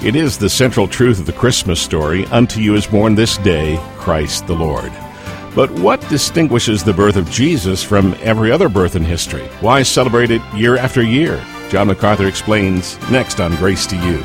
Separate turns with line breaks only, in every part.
It is the central truth of the Christmas story. Unto you is born this day Christ the Lord. But what distinguishes the birth of Jesus from every other birth in history? Why celebrate it year after year? John MacArthur explains next on Grace to You.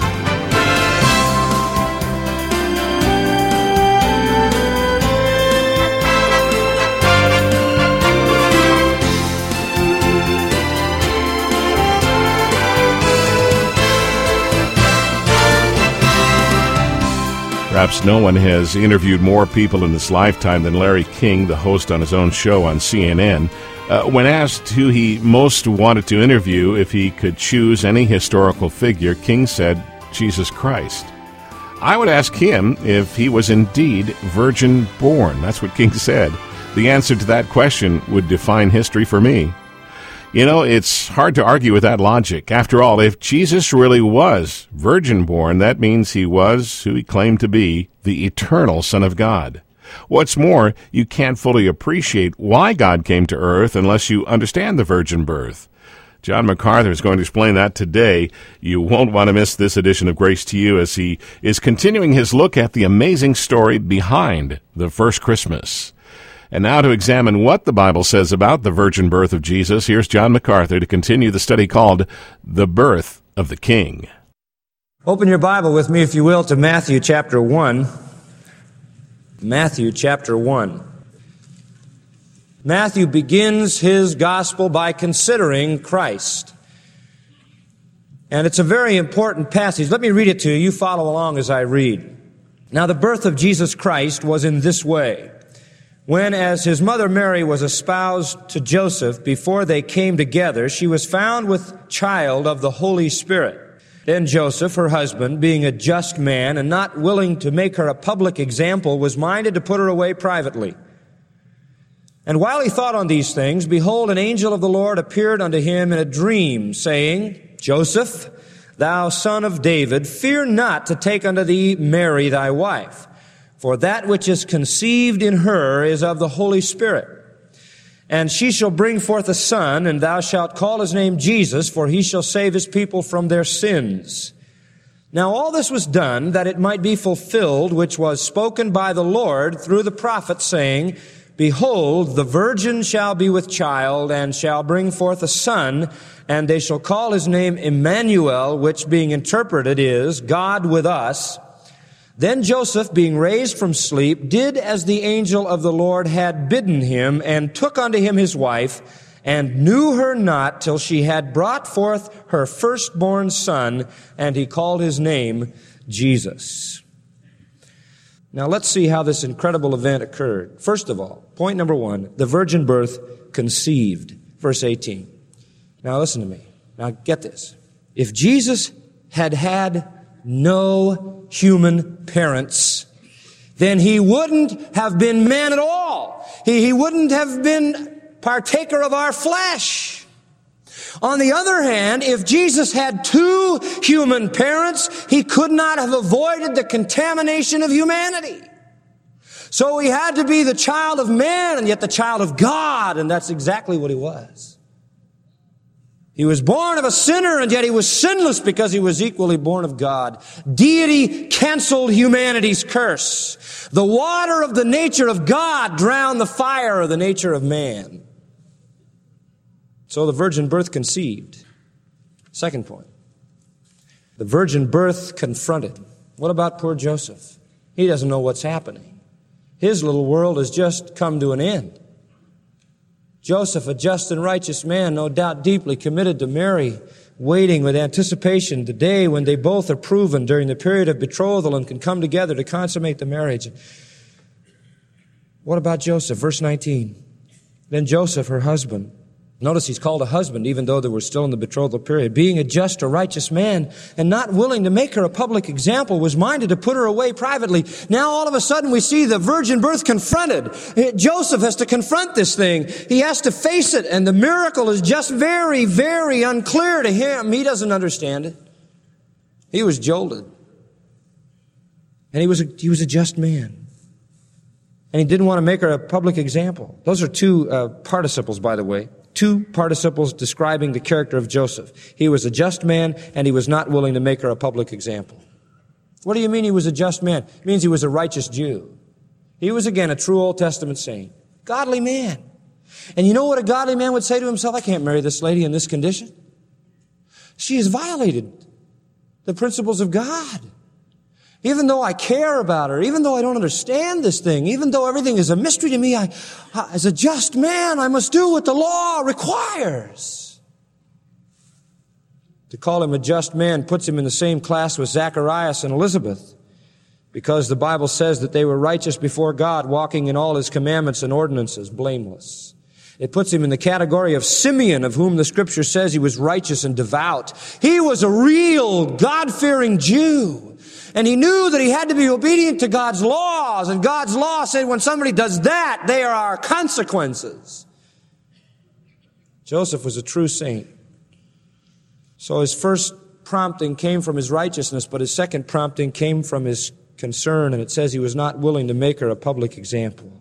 Perhaps no one has interviewed more people in his lifetime than Larry King, the host on his own show on CNN. When asked who he most wanted to interview if he could choose any historical figure, King said, Jesus Christ. I would ask him if he was indeed virgin born. That's what King said. The answer to that question would define history for me. You know, it's hard to argue with that logic. After all, if Jesus really was virgin-born, that means he was who he claimed to be, the eternal Son of God. What's more, you can't fully appreciate why God came to earth unless you understand the virgin birth. John MacArthur is going to explain that today. You won't want to miss this edition of Grace to You as he is continuing his look at the amazing story behind the first Christmas. And now to examine what the Bible says about the virgin birth of Jesus, here's John MacArthur to continue the study called The Birth of the King.
Open your Bible with me, if you will, to Matthew chapter 1. Matthew chapter 1. Matthew begins his gospel by considering Christ. And it's a very important passage. Let me read it to you. You follow along as I read. Now, the birth of Jesus Christ was in this way. When, as his mother Mary was espoused to Joseph, before they came together, she was found with child of the Holy Spirit. Then Joseph, her husband, being a just man and not willing to make her a public example, was minded to put her away privately. And while he thought on these things, behold, an angel of the Lord appeared unto him in a dream, saying, Joseph, thou son of David, fear not to take unto thee Mary thy wife. For that which is conceived in her is of the Holy Spirit. And she shall bring forth a son, and thou shalt call his name Jesus, for he shall save his people from their sins. Now all this was done, that it might be fulfilled, which was spoken by the Lord through the prophet, saying, Behold, the virgin shall be with child, and shall bring forth a son, and they shall call his name Emmanuel, which being interpreted is, God with us. Then Joseph, being raised from sleep, did as the angel of the Lord had bidden him, and took unto him his wife, and knew her not till she had brought forth her firstborn son, and he called his name Jesus. Now let's see how this incredible event occurred. First of all, point number 1, the virgin birth conceived. Verse 18. Now listen to me. Now get this. If Jesus had had no human parents, then he wouldn't have been man at all. He wouldn't have been partaker of our flesh. On the other hand, if Jesus had two human parents, he could not have avoided the contamination of humanity. So he had to be the child of man and yet the child of God, and that's exactly what he was. He was born of a sinner, and yet he was sinless because he was equally born of God. Deity canceled humanity's curse. The water of the nature of God drowned the fire of the nature of man. So the virgin birth conceived. Second point. The virgin birth confronted. What about poor Joseph? He doesn't know what's happening. His little world has just come to an end. Joseph, a just and righteous man, no doubt deeply committed to Mary, waiting with anticipation the day when they both are proven during the period of betrothal and can come together to consummate the marriage. What about Joseph? Verse 19. Then Joseph, her husband, notice he's called a husband even though they were still in the betrothal period, being a just or righteous man and not willing to make her a public example, was minded to put her away privately. Now all of a sudden we see the virgin birth confronted. Joseph has to confront this thing. He has to face it, and the miracle is just very, very unclear to him. He doesn't understand it. He was jolted. And he was a just man. And he didn't want to make her a public example. Those are two participles, by the way. Two participles describing the character of Joseph. He was a just man, and he was not willing to make her a public example. What do you mean he was a just man? It means he was a righteous Jew. He was, again, a true Old Testament saint. Godly man. And you know what a godly man would say to himself? I can't marry this lady in this condition. She has violated the principles of God. Even though I care about her, even though I don't understand this thing, even though everything is a mystery to me, as a just man, I must do what the law requires. To call him a just man puts him in the same class with Zacharias and Elizabeth, because the Bible says that they were righteous before God, walking in all his commandments and ordinances, blameless. It puts him in the category of Simeon, of whom the Scripture says he was righteous and devout. He was a real God-fearing Jew. And he knew that he had to be obedient to God's laws. And God's law said when somebody does that, there are consequences. Joseph was a true saint. So his first prompting came from his righteousness, but his second prompting came from his concern. And it says he was not willing to make her a public example.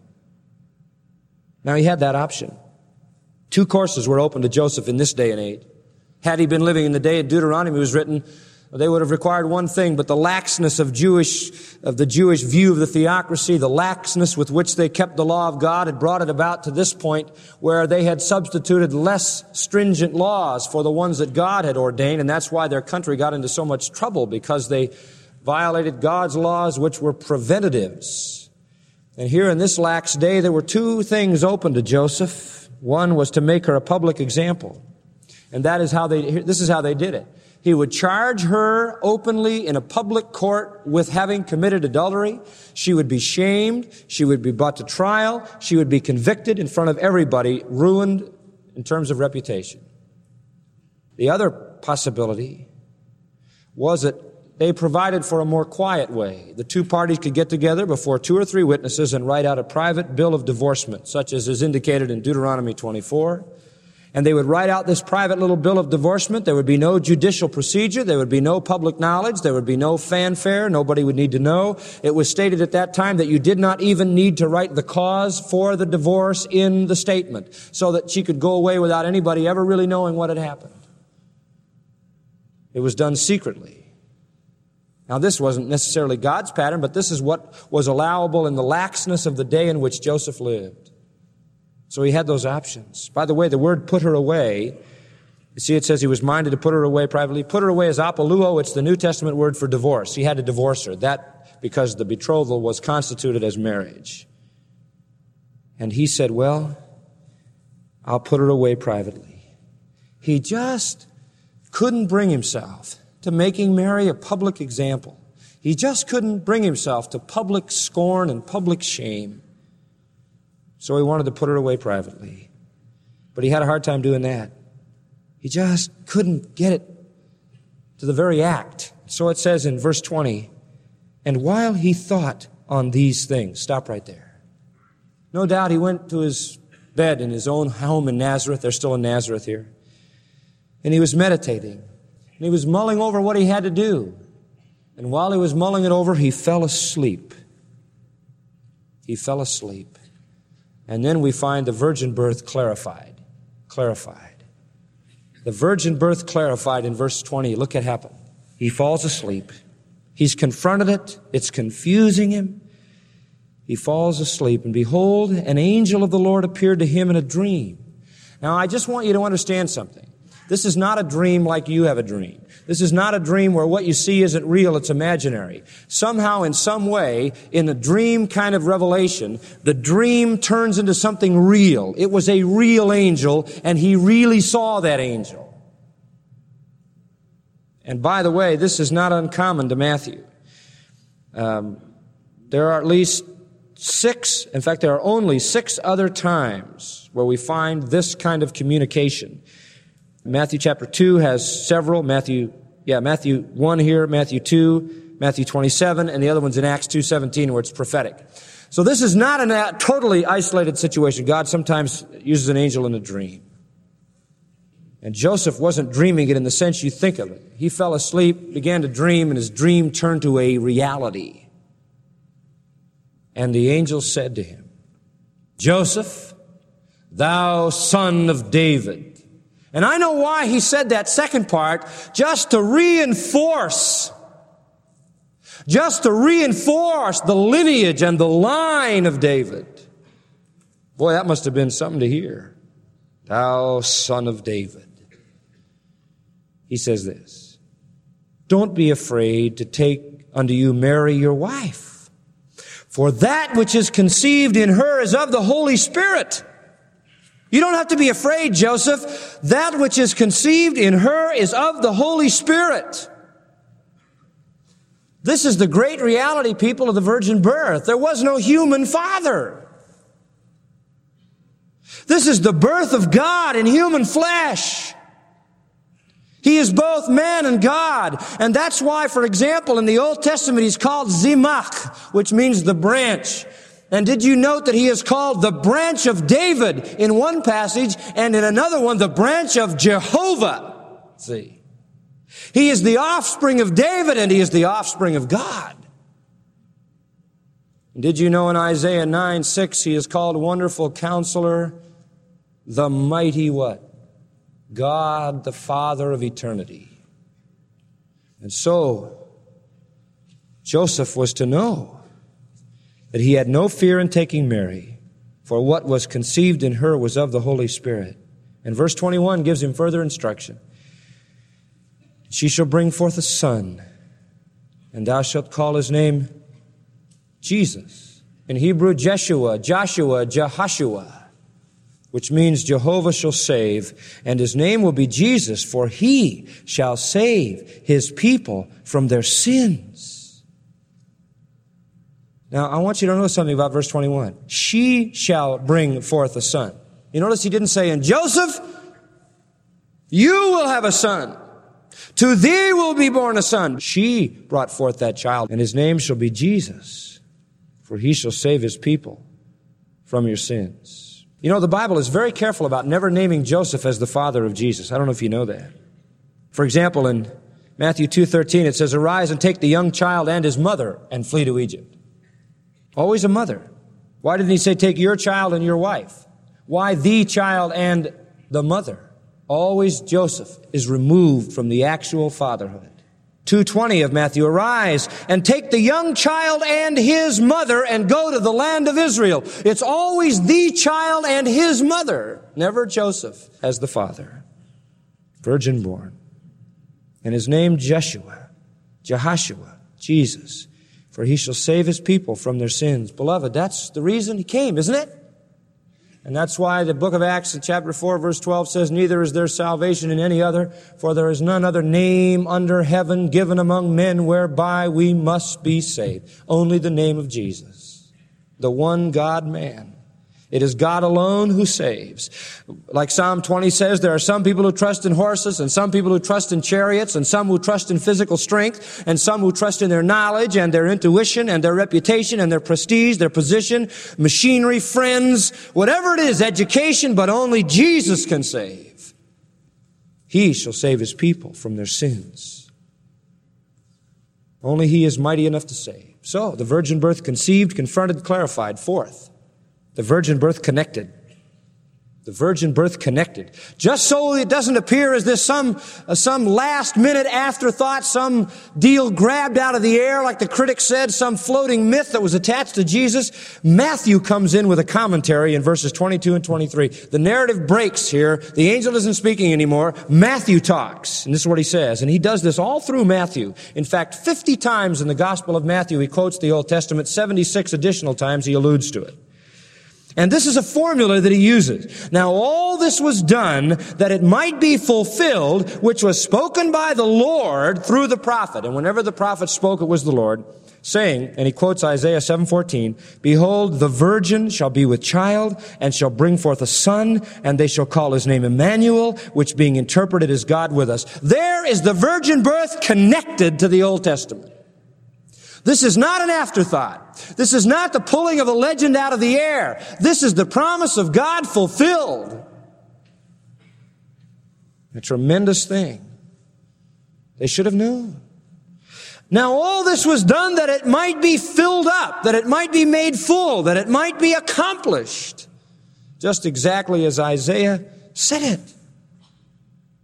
Now he had that option. Two courses were open to Joseph in this day and age. Had he been living in the day of Deuteronomy was written, they would have required one thing, but the laxness of the Jewish view of the theocracy, the laxness with which they kept the law of God had brought it about to this point where they had substituted less stringent laws for the ones that God had ordained, and that's why their country got into so much trouble, because they violated God's laws, which were preventatives. And here in this lax day, there were two things open to Joseph. One was to make her a public example. And this is how they did it. He would charge her openly in a public court with having committed adultery. She would be shamed. She would be brought to trial. She would be convicted in front of everybody, ruined in terms of reputation. The other possibility was that they provided for a more quiet way. The two parties could get together before 2 or 3 witnesses and write out a private bill of divorcement, such as is indicated in Deuteronomy 24. And they would write out this private little bill of divorcement. There would be no judicial procedure. There would be no public knowledge. There would be no fanfare. Nobody would need to know. It was stated at that time that you did not even need to write the cause for the divorce in the statement, so that she could go away without anybody ever really knowing what had happened. It was done secretly. Now, this wasn't necessarily God's pattern, but this is what was allowable in the laxness of the day in which Joseph lived. So he had those options. By the way, the word put her away, you see it says he was minded to put her away privately. Put her away is apoluo. It's the New Testament word for divorce. He had to divorce her. That because the betrothal was constituted as marriage. And he said, well, I'll put her away privately. He just couldn't bring himself to making Mary a public example. He just couldn't bring himself to public scorn and public shame. So he wanted to put her away privately. But he had a hard time doing that. He just couldn't get it to the very act. So it says in verse 20, and while he thought on these things, stop right there. No doubt he went to his bed in his own home in Nazareth. They're still in Nazareth here. And he was meditating. And he was mulling over what he had to do. And while he was mulling it over, he fell asleep. He fell asleep. And then we find the virgin birth clarified. The virgin birth clarified in verse 20. Look what happened. He falls asleep. He's confronted it. It's confusing him. He falls asleep. And behold, an angel of the Lord appeared to him in a dream. Now, I just want you to understand something. This is not a dream like you have a dream. This is not a dream where what you see isn't real, it's imaginary. Somehow, in some way, in a dream kind of revelation, the dream turns into something real. It was a real angel, and he really saw that angel. And by the way, this is not uncommon to Matthew. There are at least 6, in fact, there are only 6 other times where we find this kind of communication. Matthew chapter 2 has several. Matthew 1 here, Matthew 2, Matthew 27, and the other one's in Acts 2:17 where it's prophetic. So this is not a totally isolated situation. God sometimes uses an angel in a dream. And Joseph wasn't dreaming it in the sense you think of it. He fell asleep, began to dream, and his dream turned to a reality. And the angel said to him, Joseph, thou son of David. And I know why he said that second part, just to reinforce just to reinforce the lineage and the line of David. Boy, that must have been something to hear. Thou son of David. He says this, don't be afraid to take unto you Mary your wife, for that which is conceived in her is of the Holy Spirit. You don't have to be afraid, Joseph. That which is conceived in her is of the Holy Spirit. This is the great reality, people, of the virgin birth. There was no human father. This is the birth of God in human flesh. He is both man and God. And that's why, for example, in the Old Testament, he's called Zimach, which means the branch. And did you note that he is called the branch of David in one passage, and in another one, the branch of Jehovah? See? He is the offspring of David, and he is the offspring of God. And did you know in Isaiah 9:6, he is called Wonderful Counselor, the Mighty what? God, the Father of eternity. And so, Joseph was to know that he had no fear in taking Mary, for what was conceived in her was of the Holy Spirit. And verse 21 gives him further instruction. She shall bring forth a son, and thou shalt call his name Jesus. In Hebrew, Joshua, Jehoshua, which means Jehovah shall save, and his name will be Jesus, for he shall save his people from their sins. Now, I want you to know something about verse 21. She shall bring forth a son. You notice he didn't say, and Joseph, you will have a son. To thee will be born a son. She brought forth that child, and his name shall be Jesus, for he shall save his people from your sins. You know, the Bible is very careful about never naming Joseph as the father of Jesus. I don't know if you know that. For example, in Matthew 2:13, it says, arise and take the young child and his mother and flee to Egypt. Always a mother. Why didn't he say take your child and your wife? Why the child and the mother? Always Joseph is removed from the actual fatherhood. 2:20 of Matthew, arise and take the young child and his mother and go to the land of Israel. It's always the child and his mother, never Joseph as the father. Virgin born. And his name Jehoshua, Jesus, for he shall save his people from their sins. Beloved, that's the reason he came, isn't it? And that's why the book of Acts in chapter 4, verse 12 says, neither is there salvation in any other, for there is none other name under heaven given among men whereby we must be saved. Only the name of Jesus, the one God-man. It is God alone who saves. Like Psalm 20 says, there are some people who trust in horses, and some people who trust in chariots, and some who trust in physical strength, and some who trust in their knowledge and their intuition and their reputation and their prestige, their position, machinery, friends, whatever it is, education, but only Jesus can save. He shall save his people from their sins. Only he is mighty enough to save. So, the virgin birth conceived, confronted, clarified. Fourth, the virgin birth connected. The virgin birth connected. Just so it doesn't appear as this some last minute afterthought, some deal grabbed out of the air, like the critics said, some floating myth that was attached to Jesus. Matthew comes in with a commentary in verses 22 and 23. The narrative breaks here. The angel isn't speaking anymore. Matthew talks. And this is what he says. And he does this all through Matthew. In fact, 50 times in the Gospel of Matthew he quotes the Old Testament. 76 additional times he alludes to it. And this is a formula that he uses. Now, all this was done that it might be fulfilled, which was spoken by the Lord through the prophet. And whenever the prophet spoke, it was the Lord, saying, and he quotes Isaiah 7:14, behold, the virgin shall be with child, and shall bring forth a son, and they shall call his name Emmanuel, which being interpreted is God with us. There is the virgin birth connected to the Old Testament. This is not an afterthought. This is not the pulling of a legend out of the air. This is the promise of God fulfilled. A tremendous thing. They should have known. Now all this was done that it might be filled up, that it might be made full, that it might be accomplished. Just exactly as Isaiah said it.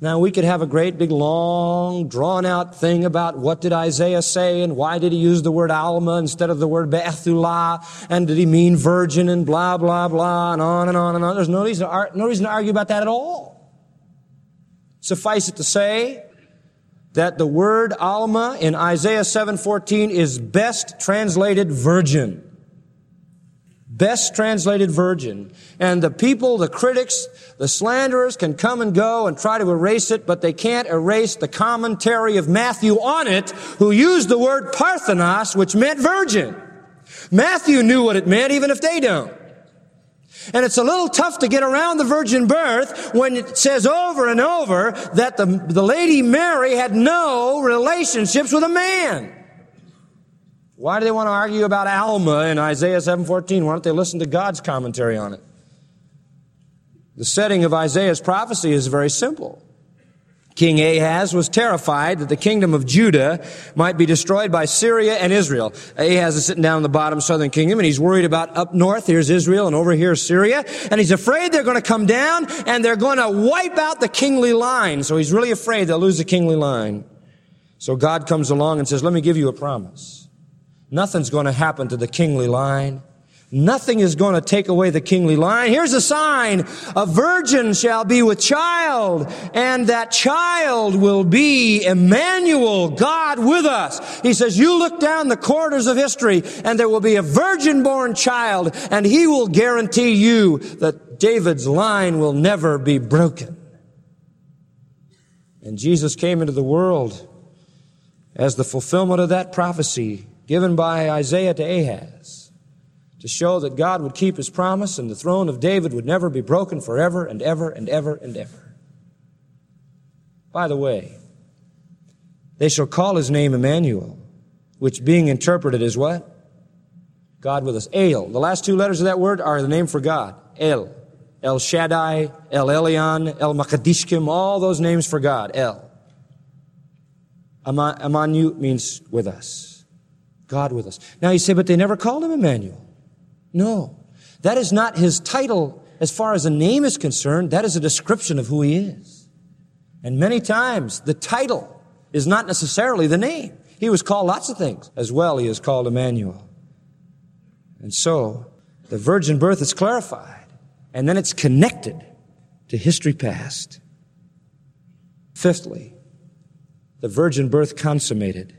Now, we could have a great big long drawn-out thing about what did Isaiah say and why did he use the word Alma instead of the word Bethulah, and did he mean virgin and blah, blah, blah, and on and on and on. There's no reason to argue about that at all. Suffice it to say that the word Alma in Isaiah 7:14 is best translated virgin. Best translated virgin. And the people, the critics, the slanderers can come and go and try to erase it, but they can't erase the commentary of Matthew on it, who used the word Parthenos, which meant virgin. Matthew knew what it meant, even if they don't. And it's a little tough to get around the virgin birth when it says over and over that the Lady Mary had no relationships with a man. Why do they want to argue about Alma in Isaiah 7:14? Why don't they listen to God's commentary on it? The setting of Isaiah's prophecy is very simple. King Ahaz was terrified that the kingdom of Judah might be destroyed by Syria and Israel. Ahaz is sitting down in the bottom southern kingdom, and he's worried about up north, here's Israel, and over here is Syria. And he's afraid they're going to come down, and they're going to wipe out the kingly line. So he's really afraid they'll lose the kingly line. So God comes along and says, let me give you a promise. Nothing's going to happen to the kingly line. Nothing is going to take away the kingly line. Here's a sign. A virgin shall be with child, and that child will be Emmanuel, God with us. He says, you look down the corridors of history, and there will be a virgin-born child, and he will guarantee you that David's line will never be broken. And Jesus came into the world as the fulfillment of that prophecy given by Isaiah to Ahaz, to show that God would keep his promise and the throne of David would never be broken forever and ever and ever and ever. By the way, they shall call his name Emmanuel, which being interpreted is what? God with us. El. The last two letters of that word are the name for God. El. El Shaddai, El Elyon, El Makadishkim, all those names for God. El. Amanu means with us. God with us. Now you say, but they never called him Emmanuel. No. That is not his title as far as a name is concerned. That is a description of who he is. And many times the title is not necessarily the name. He was called lots of things. As well, he is called Emmanuel. And so the virgin birth is clarified. And then it's connected to history past. Fifthly, the virgin birth consummated.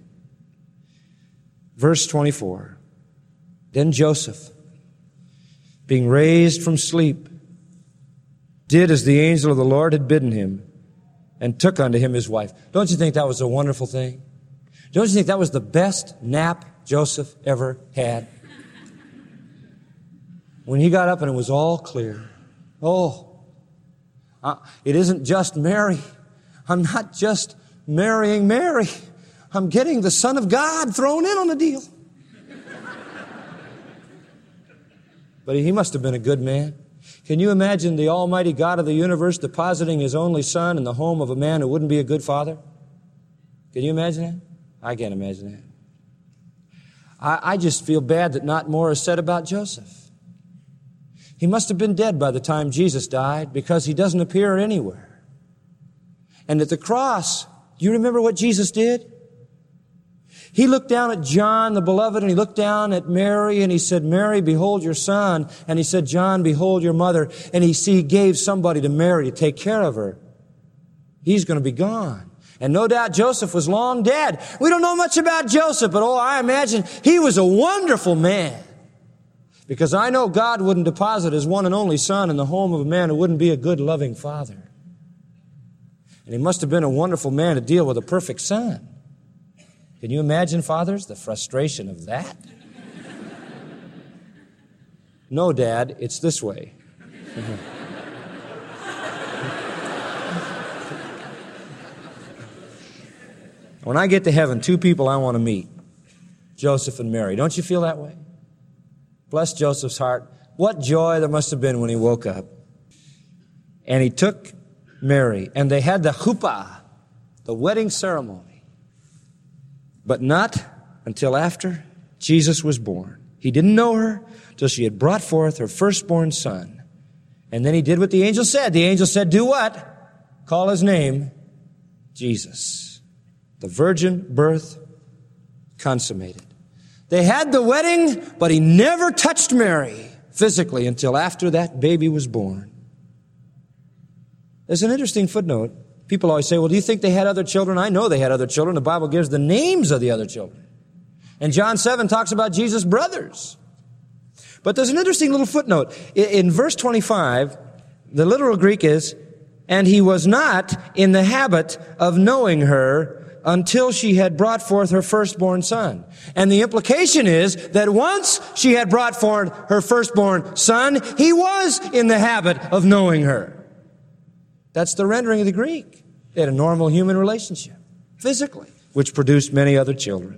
Verse 24, then Joseph, being raised from sleep, did as the angel of the Lord had bidden him, and took unto him his wife. Don't you think that was a wonderful thing? Don't you think that was the best nap Joseph ever had? When he got up and it was all clear. It isn't just Mary. I'm not just marrying Mary. I'm getting the Son of God thrown in on the deal. But he must have been a good man. Can you imagine the Almighty God of the universe depositing his only son in the home of a man who wouldn't be a good father? Can you imagine that? I can't imagine that. I just feel bad that not more is said about Joseph. He must have been dead by the time Jesus died, because he doesn't appear anywhere. And at the cross, do you remember what Jesus did? He looked down at John, the beloved, and he looked down at Mary, and he said, Mary, behold your son. And he said, John, behold your mother. And he gave somebody to Mary to take care of her. He's going to be gone. And no doubt Joseph was long dead. We don't know much about Joseph, but I imagine he was a wonderful man. Because I know God wouldn't deposit his one and only son in the home of a man who wouldn't be a good, loving father. And he must have been a wonderful man to deal with a perfect son. Can you imagine, fathers, the frustration of that? No, Dad, it's this way. When I get to heaven, two people I want to meet, Joseph and Mary. Don't you feel that way? Bless Joseph's heart. What joy there must have been when he woke up. And he took Mary, and they had the chuppah, the wedding ceremony. But not until after Jesus was born. He didn't know her till she had brought forth her firstborn son. And then he did what the angel said. The angel said, do what? call his name Jesus. The virgin birth consummated. They had the wedding, but he never touched Mary physically until after that baby was born. There's an interesting footnote. People always say, well, do you think they had other children? I know they had other children. The Bible gives the names of the other children. And John 7 talks about Jesus' brothers. But there's an interesting little footnote. In verse 25, the literal Greek is, and he was not in the habit of knowing her until she had brought forth her firstborn son. And the implication is that once she had brought forth her firstborn son, he was in the habit of knowing her. That's the rendering of the Greek. They had a normal human relationship, physically, which produced many other children.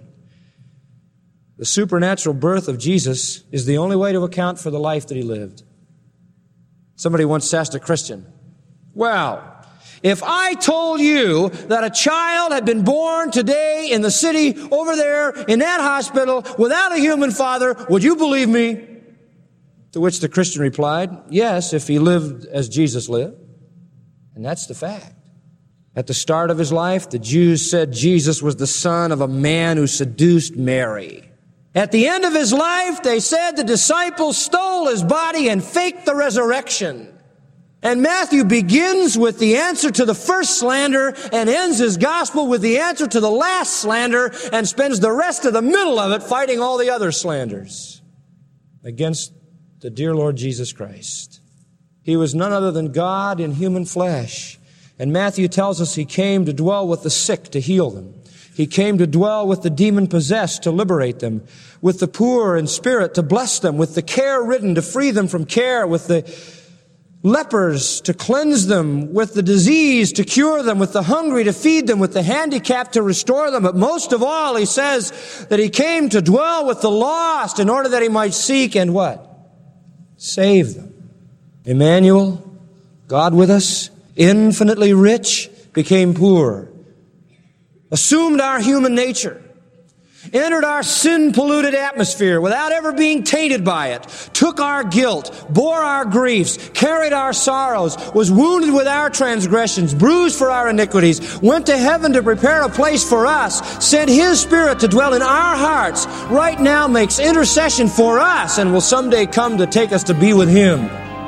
The supernatural birth of Jesus is the only way to account for the life that he lived. Somebody once asked a Christian, well, if I told you that a child had been born today in the city over there in that hospital without a human father, would you believe me? To which the Christian replied, yes, if he lived as Jesus lived. And that's the fact. At the start of his life, the Jews said Jesus was the son of a man who seduced Mary. At the end of his life, they said the disciples stole his body and faked the resurrection. And Matthew begins with the answer to the first slander and ends his gospel with the answer to the last slander and spends the rest of the middle of it fighting all the other slanders against the dear Lord Jesus Christ. He was none other than God in human flesh. And Matthew tells us he came to dwell with the sick to heal them. He came to dwell with the demon-possessed to liberate them, with the poor in spirit to bless them, with the care-ridden to free them from care, with the lepers to cleanse them, with the diseased to cure them, with the hungry to feed them, with the handicapped to restore them. But most of all, he says that he came to dwell with the lost in order that he might seek and what? Save them. Emmanuel, God with us, infinitely rich, became poor, assumed our human nature, entered our sin-polluted atmosphere without ever being tainted by it, took our guilt, bore our griefs, carried our sorrows, was wounded with our transgressions, bruised for our iniquities, went to heaven to prepare a place for us, sent his Spirit to dwell in our hearts, right now makes intercession for us, and will someday come to take us to be with him.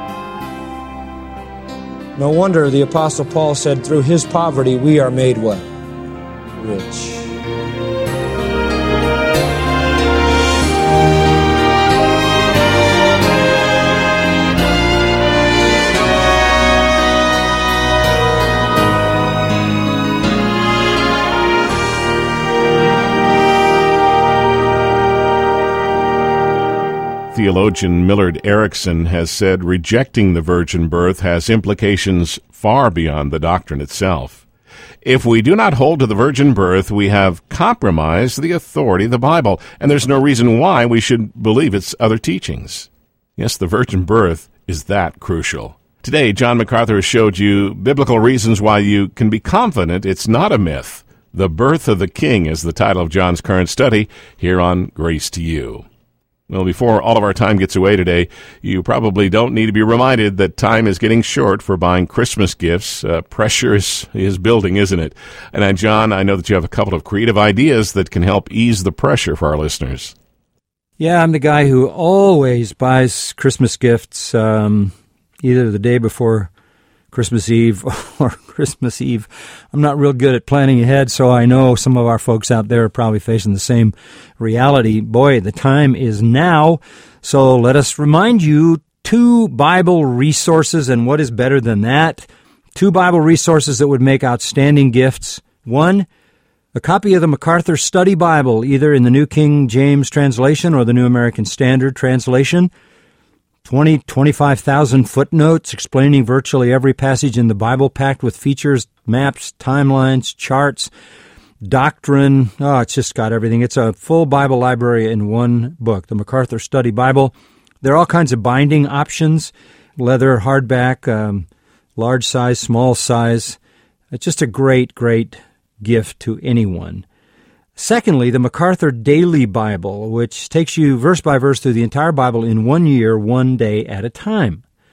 No wonder the Apostle Paul said, through his poverty we are made what? Rich.
Theologian Millard Erickson has said rejecting the virgin birth has implications far beyond the doctrine itself. If we do not hold to the virgin birth, we have compromised the authority of the Bible, and there's no reason why we should believe its other teachings. Yes, the virgin birth is that crucial. Today, John MacArthur has showed you biblical reasons why you can be confident it's not a myth. The Birth of the King is the title of John's current study here on Grace to You. Well, before all of our time gets away today, you probably don't need to be reminded that time is getting short for buying Christmas gifts. Pressure is building, isn't it? And John, I know that you have a couple of creative ideas that can help ease the pressure for our listeners.
Yeah, I'm the guy who always buys Christmas gifts either the day before Christmas Eve or Christmas Eve. I'm not real good at planning ahead, so I know some of our folks out there are probably facing the same reality. Boy, the time is now, so let us remind you 2 Bible resources, and what is better than that? 2 Bible resources that would make outstanding gifts. 1, a copy of the MacArthur Study Bible, either in the New King James Translation or the New American Standard Translation. 25,000 footnotes explaining virtually every passage in the Bible, packed with features, maps, timelines, charts, doctrine. Oh, it's just got everything. It's a full Bible library in one book, the MacArthur Study Bible. There are all kinds of binding options, leather, hardback, large size, small size. It's just a great, great gift to anyone. Secondly, the MacArthur Daily Bible, which takes you verse by verse through the entire Bible in 1 year, 1 day at a time.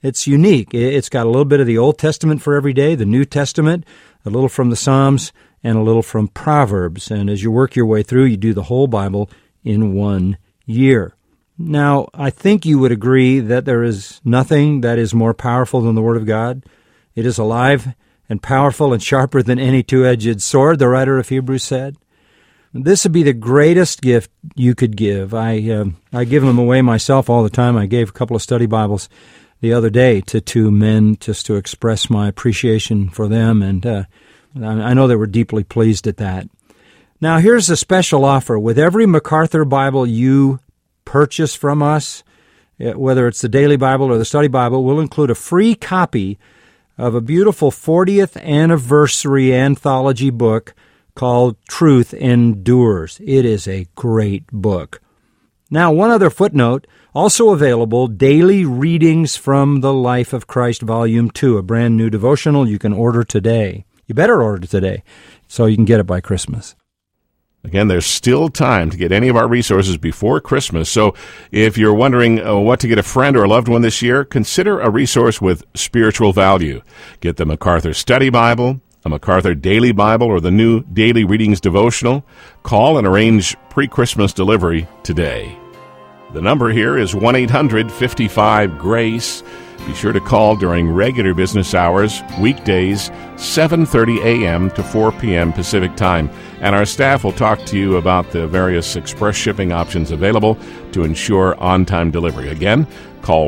It's unique. It's got a little bit of the Old Testament for every day, the New Testament, a little from the Psalms, and a little from Proverbs. And as you work your way through, you do the whole Bible in 1 year. Now, I think you would agree that there is nothing that is more powerful than the Word of God. It is alive and powerful and sharper than any two-edged sword, the writer of Hebrews said. This would be the greatest gift you could give. I give them away myself all the time. I gave a couple of study Bibles the other day to two men just to express my appreciation for them, and I know they were deeply pleased at that. Now, here's a special offer. With every MacArthur Bible you purchase from us, whether it's the Daily Bible or the Study Bible, we'll include a free copy of a beautiful 40th anniversary anthology book called Truth Endures. It is a great book. Now, one other footnote, also available, Daily Readings from the Life of Christ, Volume 2, a brand new devotional you can order today. You better order today so you can get it by Christmas.
Again, there's still time to get any of our resources before Christmas, so if you're wondering what to get a friend or a loved one this year, consider a resource with spiritual value. Get the MacArthur Study Bible, a MacArthur Daily Bible, or the new Daily Readings devotional. Call and arrange pre-Christmas delivery today. The number here is 1-800-55-GRACE. Be sure to call during regular business hours, weekdays, 7:30 a.m. to 4 p.m. Pacific Time. And our staff will talk to you about the various express shipping options available to ensure on-time delivery. Again, call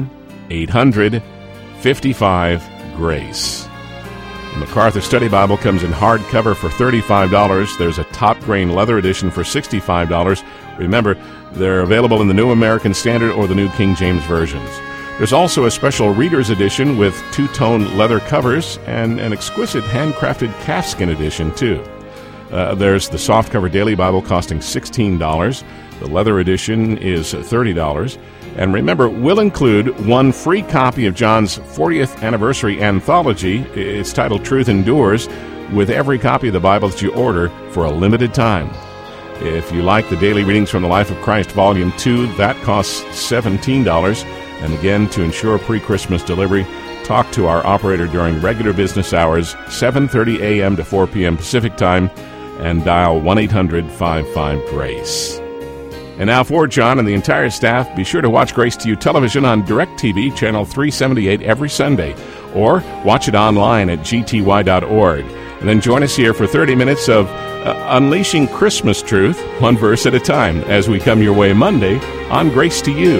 1-800-55-GRACE. The MacArthur Study Bible comes in hardcover for $35. There's a top grain leather edition for $65. Remember, they're available in the New American Standard or the New King James versions. There's also a special reader's edition with two-tone leather covers and an exquisite handcrafted calfskin edition, too. There's the softcover Daily Bible costing $16. The leather edition is $30. And remember, we'll include one free copy of John's 40th anniversary anthology. It's titled Truth Endures, with every copy of the Bible that you order for a limited time. If you like the Daily Readings from the Life of Christ, Volume 2, that costs $17. And again, to ensure pre-Christmas delivery, talk to our operator during regular business hours, 7:30 a.m. to 4 p.m. Pacific Time, and dial 1-800-55-GRACE. And now for John and the entire staff, be sure to watch Grace to You television on DirecTV, channel 378 every Sunday, or watch it online at gty.org. And then join us here for 30 minutes of Unleashing Christmas Truth, one verse at a time, as we come your way Monday on Grace to You.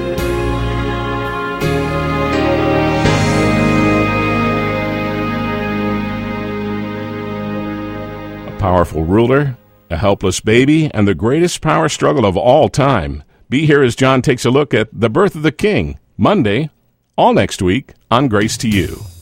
A powerful ruler, a helpless baby, and the greatest power struggle of all time. Be here as John takes a look at the birth of the King, Monday, all next week on Grace to You.